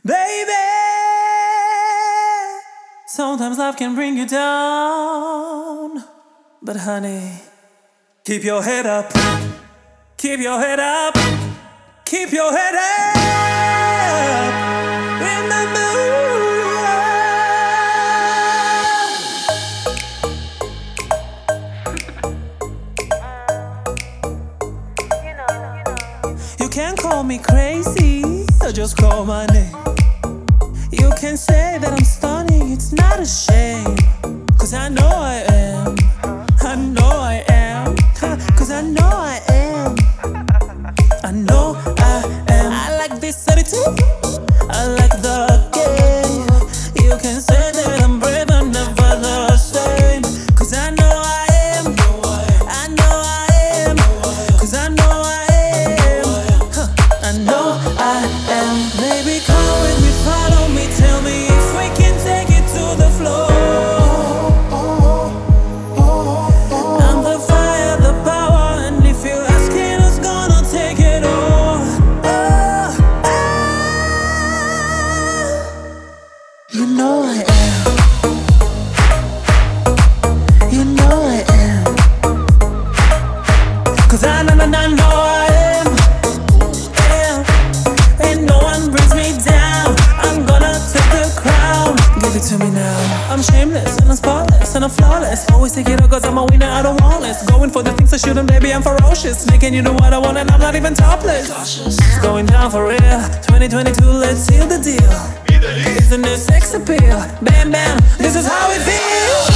Baby, sometimes life can bring you down. But honey, keep your head up. Keep your head up. Keep your head up. Remember, you can call me crazy or just call my name. You can say that I'm stunning, it's not a shame. Cause I know I am. I know I am. Cause I know I am. I know I am. I like this attitude. I like the game. You can say that I'm brave and never the same. Cause I know I am. I know I am. Cause I know I am. I know I am. Baby, come with me, follow me. Tell me if we can take it to the floor. I'm the fire, the power, and if you're asking who's gonna take it all, you know I am. You know I am. Cause I know I am. Yeah. And no one brings me down. I'm gonna take the crown. Give it to me now. I'm shameless and I'm spotless and I'm flawless. Always take it up cause I'm a winner, I don't want less. Going for the things I shouldn't, baby, I'm ferocious. Making you do what I want and I'm not even topless. It's going down for real. 2022, let's seal the deal. Isn't it sex appeal? Bam bam, this is how it feels.